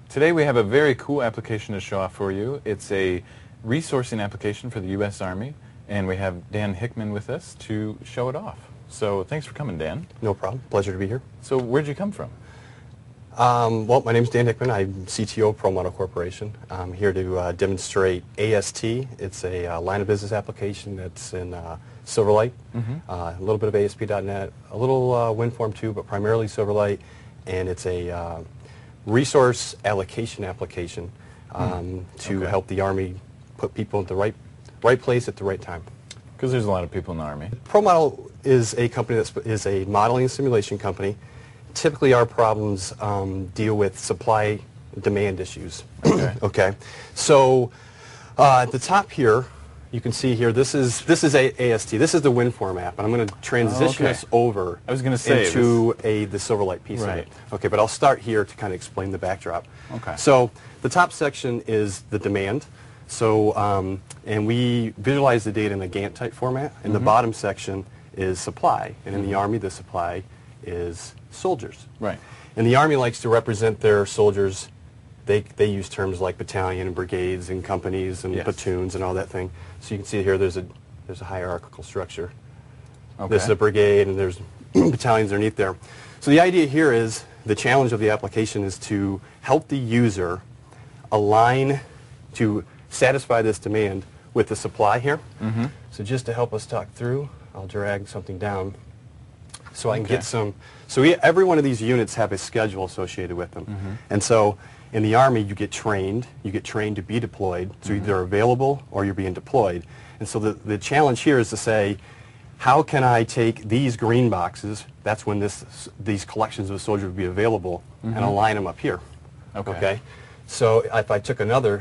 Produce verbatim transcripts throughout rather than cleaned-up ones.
Today we have a very cool application to show off for you. It's a resourcing application for the U S Army, and we have Dan Hickman with us to show it off. So thanks for coming, Dan. No problem. Pleasure to be here. So where'd you come from? Um, well, my name is Dan Hickman. I'm C T O of Pro Model Corporation. I'm here to uh, demonstrate A S T. It's a uh, line of business application that's in uh, Silverlight, mm-hmm. uh, a little bit of A S P dot net, a little uh, WinForm too, but primarily Silverlight, and it's a uh, resource allocation application um, mm. to okay. help the Army put people at the right, right place at the right time. Because there's a lot of people in the Army. ProModel is a company that is a modeling and simulation company. Typically our problems um, deal with supply demand issues. Okay. Okay. So uh, at the top here, you can see here, this is this is a AST. This is the WinForm app, and I'm going to transition oh, okay. this over I was going to say into a the Silverlight piece right. of it. Okay, but I'll start here to kind of explain the backdrop. Okay. So the top section is the demand. So um, and we visualize the data in a Gantt type format, and mm-hmm. the bottom section is supply, and in mm-hmm. the Army the supply is soldiers. Right. And the Army likes to represent their soldiers. They, they use terms like battalion and brigades and companies and yes. platoons and all that thing. So you can see here there's a, there's a hierarchical structure. Okay. This is a brigade and there's battalions underneath there. So the idea here is, the challenge of the application is to help the user align to satisfy this demand with the supply here. Mm-hmm. So just to help us talk through, I'll drag something down so I can okay. get some. So we, every one of these units have a schedule associated with them. Mm-hmm. And so in the Army, you get trained. You get trained to be deployed. So mm-hmm. either available or you're being deployed. And so the, the challenge here is to say, how can I take these green boxes, that's when this, these collections of soldiers would be available, mm-hmm. and align them up here. Okay. Okay. So if I took another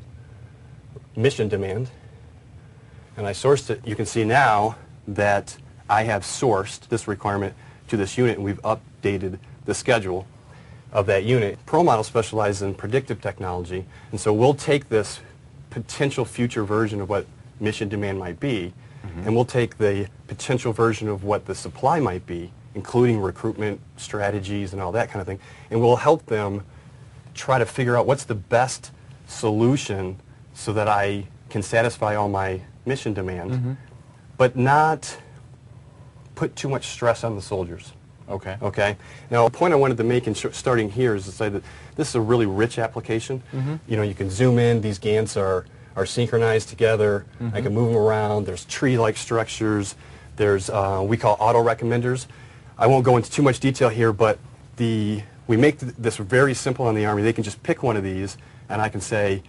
mission demand and I sourced it, you can see now that I have sourced this requirement to this unit, and we've updated the schedule of that unit. ProModel specializes in predictive technology, and so we'll take this potential future version of what mission demand might be, mm-hmm. and we'll take the potential version of what the supply might be, including recruitment strategies and all that kind of thing, and we'll help them try to figure out what's the best solution so that I can satisfy all my mission demand, mm-hmm. but not put too much stress on the soldiers. Okay. Okay. Now, a point I wanted to make in sh starting here is to say that this is a really rich application. Mm-hmm. You know, you can zoom in. These Gants are are synchronized together. Mm-hmm. I can move them around. There's tree-like structures. There's uh, we call auto recommenders. I won't go into too much detail here, but the we make th this very simple on the Army. They can just pick one of these, and I can say,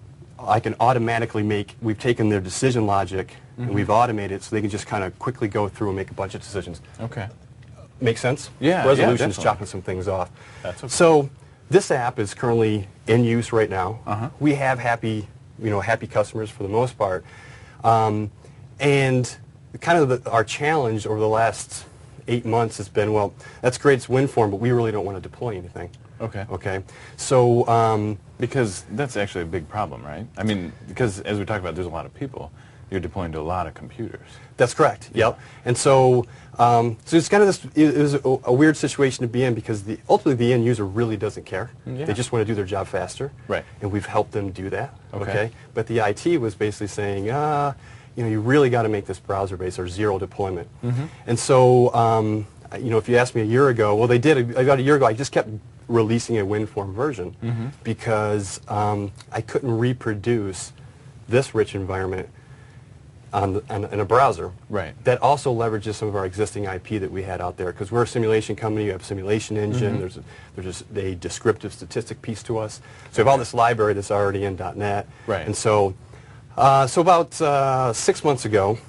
I can automatically make. We've taken their decision logic. Mm-hmm. And we've automated it so they can just kind of quickly go through and make a bunch of decisions. Okay. Make sense? Yeah. Resolution's yeah, chopping some things off. That's okay. So this app is currently in use right now. Uh-huh. We have happy, you know, happy customers for the most part. Um, and kind of the, our challenge over the last eight months has been, well, that's great, it's WinForm, but we really don't want to deploy anything. Okay. Okay. So um, because that's actually a big problem, right? I mean, because as we talked about, there's a lot of people. You're deploying to a lot of computers. That's correct. Yep. And so, um, so it's kind of this. It was a, a weird situation to be in because the ultimately the end user really doesn't care. Yeah. They just want to do their job faster. Right. And we've helped them do that. Okay. Okay. But the I T was basically saying, ah, you know, you really got to make this browser-based or zero deployment. Mm-hmm. And so, um, you know, if you asked me a year ago, well, they did. About a year ago, I just kept releasing a WinForm version mm-hmm. because um, I couldn't reproduce this rich environment On, the, on in a browser. Right. That also leverages some of our existing I P that we had out there, because we're a simulation company. You have simulation engine. Mm-hmm. There's a, there's a descriptive statistic piece to us. So we have all this library that's already in .NET. Right. And so, uh, so about uh, six months ago,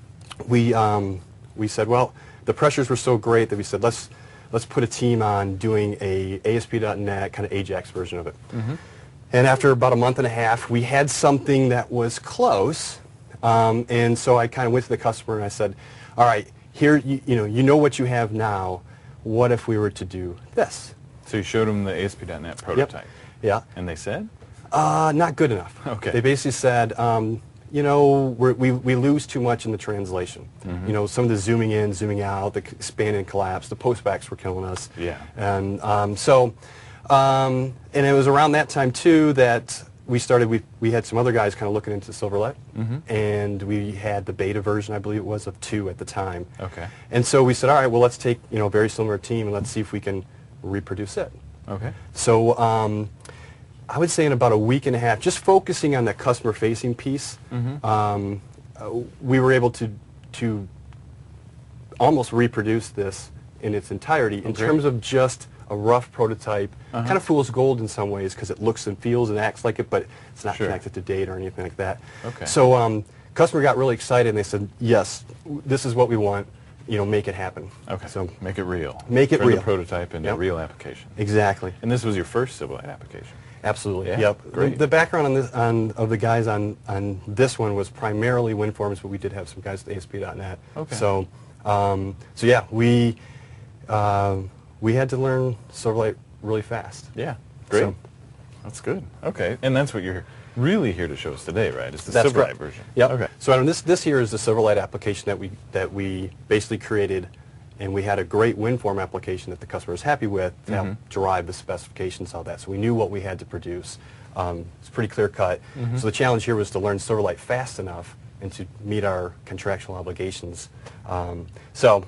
we um, we said, well, the pressures were so great that we said, let's let's put a team on doing a A S P dot net kind of Ajax version of it. Mm-hmm. And after about a month and a half, we had something that was close. Um, and so I kind of went to the customer and I said, all right, here, you, you know, you know what you have now. What if we were to do this? So you showed them the A S P dot net prototype. Yep. Yeah. And they said? Uh, not good enough. Okay. They basically said, um, you know, we're, we, we lose too much in the translation. Mm-hmm. You know, some of the zooming in, zooming out, the span and collapse, the postbacks were killing us. Yeah. And um, so Um, and it was around that time, too, that we started, we, we had some other guys kind of looking into Silverlight, mm-hmm. and we had the beta version, I believe it was, of two at the time. Okay. And so we said, all right, well, let's take, you know, a very similar team and let's see if we can reproduce it. Okay. So um, I would say in about a week and a half, just focusing on the customer-facing piece, mm-hmm. um, uh, we were able to, to almost reproduce this in its entirety in okay. terms of just a rough prototype. Uh-huh. Kind of fool's gold in some ways because it looks and feels and acts like it, but it's not sure. connected to data or anything like that. Okay. So um, customer got really excited and they said, yes, this is what we want. You know, make it happen. Okay. So make it real. Make it Turn real. the prototype into yep. a real application. Exactly. And this was your first Silverlight application. Absolutely. Yeah, yep. Great. The, the background on this, on of the guys on on this one was primarily WinForms, but we did have some guys at A S P dot net. Okay. So, um, so yeah, we uh, we had to learn Silverlight really fast. Yeah. Great. So, that's good. Okay. And that's what you're really here to show us today, right? It's the That's Silverlight correct. version. Yep. Okay. So Adam, this this here is the Silverlight application that we that we basically created, and we had a great WinForm application that the customer was happy with to mm-hmm. help derive the specifications of that. So we knew what we had to produce. Um, it's pretty clear cut. Mm-hmm. So the challenge here was to learn Silverlight fast enough and to meet our contractual obligations. Um, so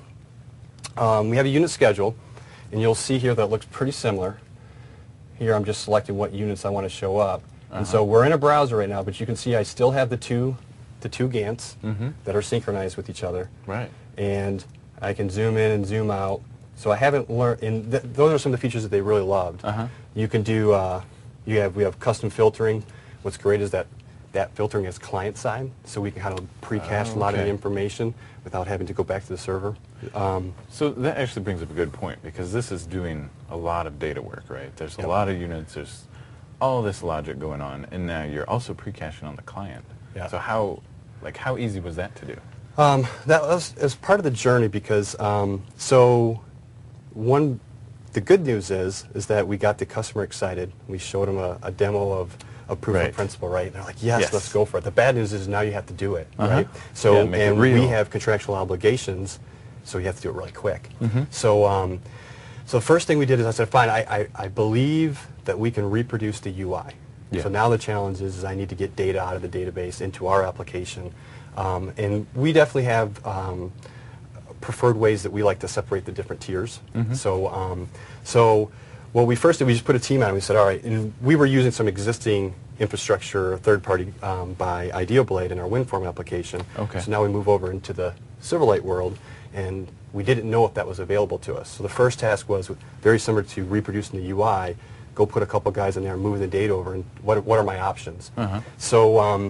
um, we have a unit schedule, and you'll see here that it looks pretty similar. Here I'm just selecting what units I want to show up. Uh-huh. And so we're in a browser right now, but you can see I still have the two, the two Gants mm-hmm. that are synchronized with each other. Right. And I can zoom in and zoom out. So I haven't learned, and th those are some of the features that they really loved. Uh-huh. You can do, uh, you have, we have custom filtering. What's great is that that filtering is client side, so we can kind of pre-cache oh, a lot okay. of the information without having to go back to the server. Um, so that actually brings up a good point, because this is doing a lot of data work, right? There's yep. a lot of units, there's all this logic going on, and now you're also pre-caching on the client. Yeah. So how, like, how easy was that to do? Um, that was as part of the journey, because um, so one, the good news is is that we got the customer excited. We showed them a, a demo of a proof right. of principle, right? And they're like, yes, yes, let's go for it. The bad news is now you have to do it, uh-huh. right? So yeah, make and it real. we have contractual obligations, so you have to do it really quick. Mm-hmm. So um, so the first thing we did is I said, fine, I, I, I believe that we can reproduce the U I. Yeah. So now the challenge is, is I need to get data out of the database into our application. Um, and we definitely have um, preferred ways that we like to separate the different tiers. Mm-hmm. So, um, so what we first did, we just put a team out and we said, all right, and we were using some existing infrastructure, third-party um, by IdeaBlade in our WinForm application. Okay. So now we move over into the Silverlight world, and we didn't know if that was available to us. So the first task was very similar to reproducing the U I. Go put a couple guys in there and move the data over, and what, what are my options? Uh-huh. So um,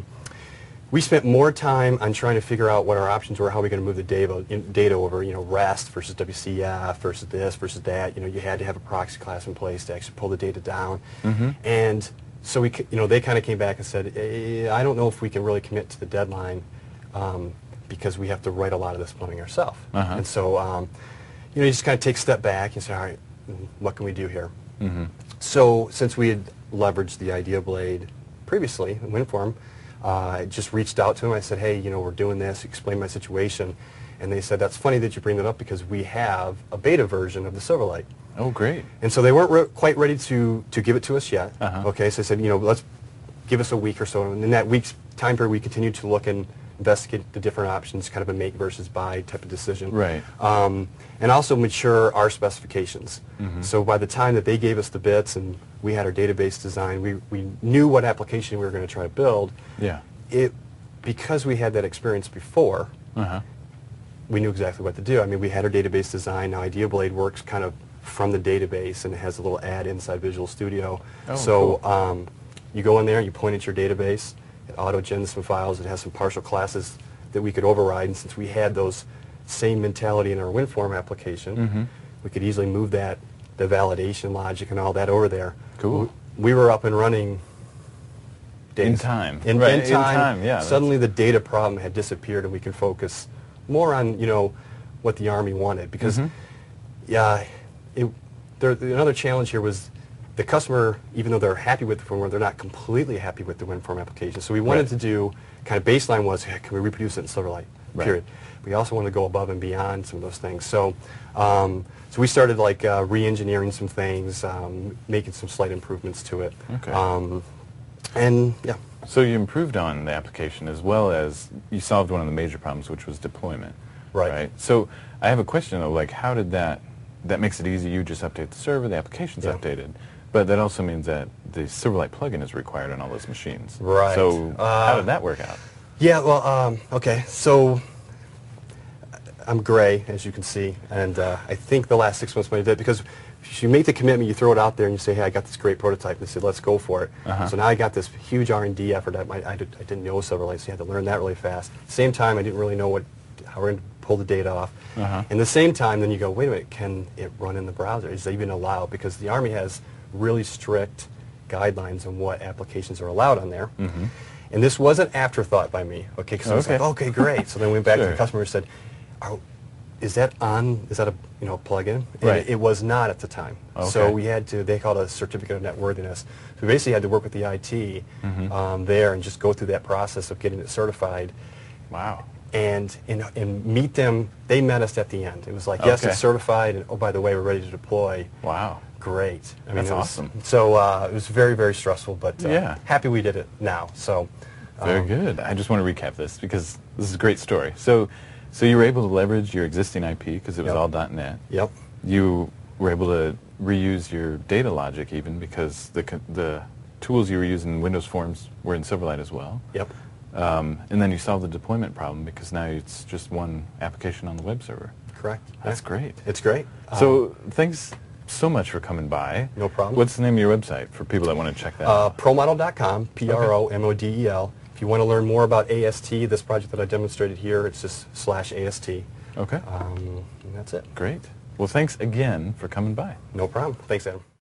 we spent more time on trying to figure out what our options were, how we're going to move the data, data over, you know, REST versus W C F versus this versus that. You know, you had to have a proxy class in place to actually pull the data down. Mm-hmm. And so we, you know, they kind of came back and said, eh, I don't know if we can really commit to the deadline um, because we have to write a lot of this plumbing ourselves. Uh-huh. And so, um, you know, you just kind of take a step back and say, all right, what can we do here? Mm-hmm. So since we had leveraged the IdeaBlade previously in WinForm, uh, I just reached out to them. I said, hey, you know, we're doing this, explain my situation. And they said, that's funny that you bring that up because we have a beta version of the Silverlight. Oh, great. And so they weren't re quite ready to, to give it to us yet. Uh-huh. Okay, so I said, you know, let's give us a week or so. And in that week's time period, we continued to look and investigate the different options, kind of a make versus buy type of decision. Right. Um, and also mature our specifications. Mm-hmm. So by the time that they gave us the bits and we had our database design, we, we knew what application we were going to try to build. Yeah. It, because we had that experience before, uh-huh. we knew exactly what to do. I mean, we had our database design. Now IdeaBlade works kind of from the database, and it has a little add inside Visual Studio. Oh, so cool. um, you go in there, you point at your database, it auto-gens some files, it has some partial classes that we could override, and since we had those same mentality in our WinForm application, mm-hmm. we could easily move that, the validation logic and all that over there. Cool. We, we were up and running days. In time. In, right. in time, in time yeah, suddenly the data problem had disappeared and we could focus more on, you know, what the Army wanted. Because, mm-hmm. yeah, it, there, another challenge here was the customer, even though they're happy with the firmware, they're not completely happy with the WinForm application. So we wanted right. to do, kind of baseline was, hey, can we reproduce it in Silverlight? Right. period. We also wanted to go above and beyond some of those things. So, um, so we started like uh, re-engineering some things, um, making some slight improvements to it. Okay. Um, and yeah. So you improved on the application as well as you solved one of the major problems, which was deployment. Right. Right. So I have a question though, like how did that, that makes it easy, you just update the server, the application's Yeah. updated, but that also means that the Silverlight plugin is required on all those machines. Right. So Uh, how did that work out? Yeah, well, um, okay, so I'm gray, as you can see, and uh, I think the last six months when I did, because you make the commitment, you throw it out there, and you say, hey, I got this great prototype, and they said, let's go for it. Uh-huh. So now I got this huge R and D effort. I, I, I, did, I didn't know Silverlight, so you had to learn that really fast. Same time, I didn't really know what, how we're going to pull the data off. Uh-huh. And the same time, then you go, wait a minute, can it run in the browser? Is that even allowed? Because the Army has really strict guidelines on what applications are allowed on there. Mm-hmm. And this was an afterthought by me, okay, because I was Okay. like, okay, great. So then we went back Sure. to the customer and said, Are, is that on, is that a, you know, plug-in? And Right. it, it was not at the time. Okay. So we had to, they called it a certificate of net worthiness. So we basically had to work with the I T Mhm. um, there and just go through that process of getting it certified. Wow. And, and, and meet them, they met us at the end. It was like, yes, Okay. it's certified, and oh, by the way, we're ready to deploy. Wow. Great. I mean, That's it was, awesome. So uh, it was very, very stressful, but uh, Yeah. happy we did it now. So Very um, good. I just want to recap this because this is a great story. So, so you were able to leverage your existing I P because it was Yep. all .NET. Yep. You were able to reuse your data logic even because the co- the tools you were using in Windows Forms were in Silverlight as well. Yep. Um, and then you solved the deployment problem because now it's just one application on the web server. Correct. That's Yeah. great. It's great. So Um, thanks so much for coming by. No problem. What's the name of your website for people that want to check that Uh, out? promodel dot com, P R O M O D E L. If you want to learn more about A S T, this project that I demonstrated here, it's just slash A S T. Okay. Um, and that's it. Great. Well, thanks again for coming by. No problem. Thanks, Adam.